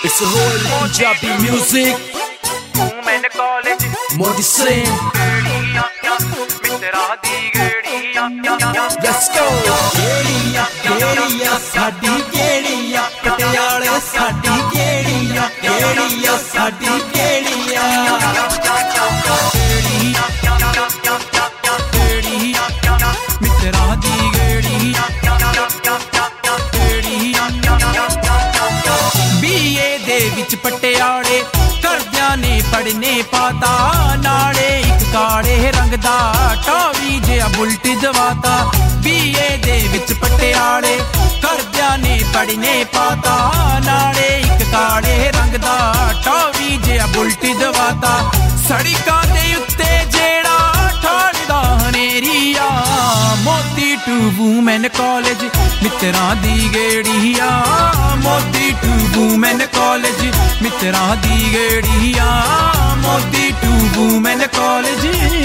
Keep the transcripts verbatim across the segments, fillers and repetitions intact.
It's a Royal Punjabi music. Women college. Modi Singh. Let's go. केड़ियां केड़ियां साडी केड़ियां पटियाले साडी केड़ियां केड़ियां साडी केड़ियां मित्रा दी गेड़ियां बीए दे विच पटियाले करदियां ने पढ़ने पाता नाले इक काले रंग दा टावी जिहा बुलट दवाता बीए दे विच पटियाले करदियां ने पढ़ने पाता नाले इक काले रंग दा टावी जिहा बुलट दवाता सड़कां दे उत्ते जेड़ा ठालदा हनेरिया मोदी टू वूमेन कॉलेज मित्रा दी गेड़िया मोदी टू वूमेन कॉलेज मित्रा दी गेड़िया मोदी टू वूमेन कॉलेज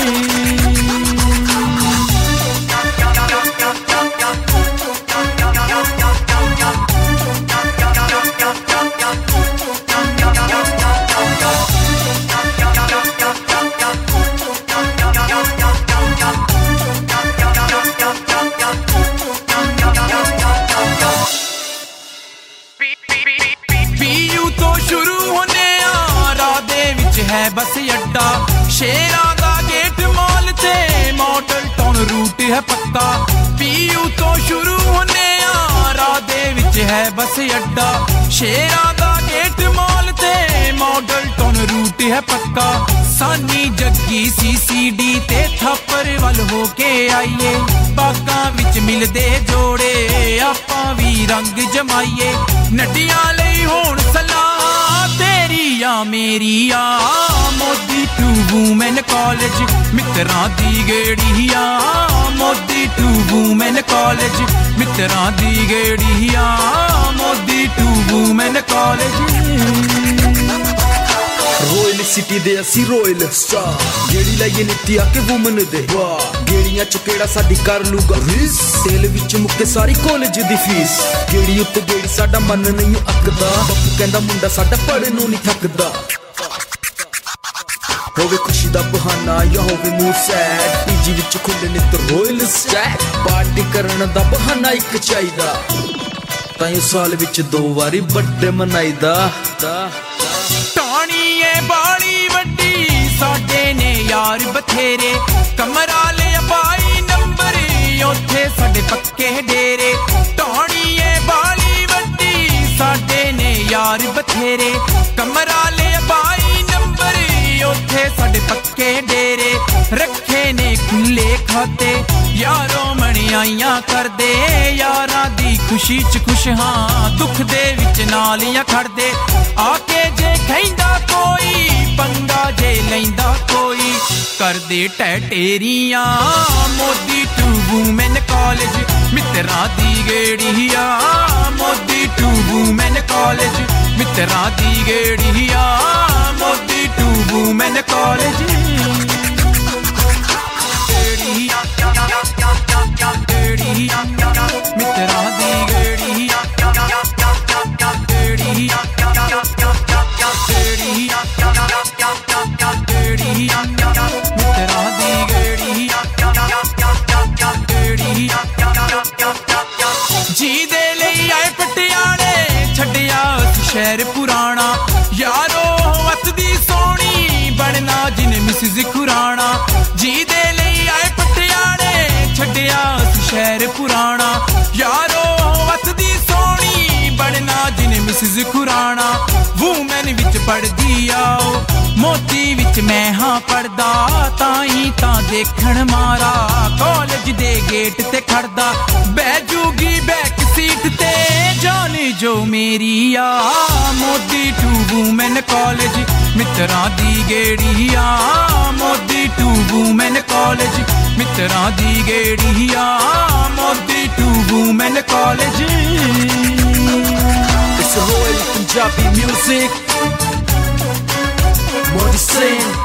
है बस अड्डा शेरा दा गेट मॉल ते मॉडल टाउन रूट है पक्का पीयू तो शुरू होने आ राधे विच है बस अड्डा शेरा दा गेट मॉल ते मॉडल टाउन रूट है पक्का सानी जग्गी सीसीडी ते थापर वल होके आईए बागां विच मिलदे जोड़े आपां भी रंग जमाईए नड्डियां लई होण सलाह तेरिया मेरिया मोदी टू वूमेन कॉलेज मित्रा दी गेड़िया मोदी टू वूमेन कॉलेज मित्रा दी गेड़िया Modi to women college Royal City ਦੇ ਅਸੀਂ Royal Star ਗੇੜੀ ਲਾਈਏ ਨੀਤੀ ਆ ਕੇ ਵੂਮਨ ਦੇ ਵਾਹ ਗੇੜੀਆਂ ਚ ਕਿਹੜਾ ਸਾਡੀ ਕਰ ਲੂਗਾ ਰੀਸ ਤੇਲ ਵਿੱਚ ਮੁੱਕੇ ਸਾਰੀ ਕਾਲਜ ਦੀ ਫੀਸ ਗੇੜੀ ਉੱਤੇ ਗੇੜੀ ਸਾਡਾ ਮਨ ਨਹੀਂ ਅੱਕਦਾ ਬੱਪੂ ਕਹਿੰਦਾ ਮੁੰਡਾ ਸਾਡਾ ਪੜ੍ਹਨ ਨੂੰ ਨਹੀਂ ਥੱਕਦਾ ਹੋਵੇ ਖੁਸ਼ੀ ਦਾ ਬਹਾਨਾ ਜਾਂ ਹੋਵੇ ਮੂਡ ਸੈਡ ਪੀਜੀ ਵਿੱਚ ਖੁੱਲੇ ਨਿੱਤ Royal Stack ਪਾਰਟੀ ਕਰਨ ਦਾ ਬਹਾਨਾ ਇੱਕ ਚਾਹੀਦਾ ਤਾਂ ਇਹ ਸਾਲ ਵਿੱਚ ਦੋ ਵਾਰੀ ਬਰਥਡੇ ਮਨਾਈਦਾ बाली वड्डी साडे ने यार बथेरे कमरा ले पाई नंबर ओथे साडे पक्के डेरे टोनी ए बाली वड्डी साडे ने यार बथेरे कमरा ले पाई नंबर ओथे साडे पक्के डेरे रखे ने खुले खाते यारों मणियाइयां कर दे यारां दी खुशी च खुश हां दुख दे विच नालियां खड़दे आके जे खैंदा कोई पंगा जे लैंदा कोई कर दे टटेरियां मोदी टू वूमेन कॉलेज मित्रा दी गेड़िया मोदी टू वूमेन कॉलेज मित्रा दी गेड़िया मोदी टू वूमेन कॉलेज गेड़िया गेड़िया मित्रा दी गेड़िया गेड़िया गेड़िया मित्रा दी गेड़िया गेड़िया जी दे लई आए पटियाले छड्डिया शहर पुराना यारो हथ दी सोहनी बनना जिने मिसिज खुराना जी दे लई आए पटियाले छड्डिया शहर पुराना यारो हथ दी सोहनी बनना जिने मिसिज खुराना वूमेन विच पढ़दी आओ मोती विच मैं हाँ पढ़दा ताई तां देखण मारा कॉलेज दे गेट ते खड़दा बैजूगी बैक सीट ते जाने जो मेरी आ मोदी टू वूमेन कॉलेज मित्रा दी गेड़िया मोदी टू वूमेन कॉलेज मित्रा दी गेड़िया Modi to women college It's a Royal Punjabi music Modi Singh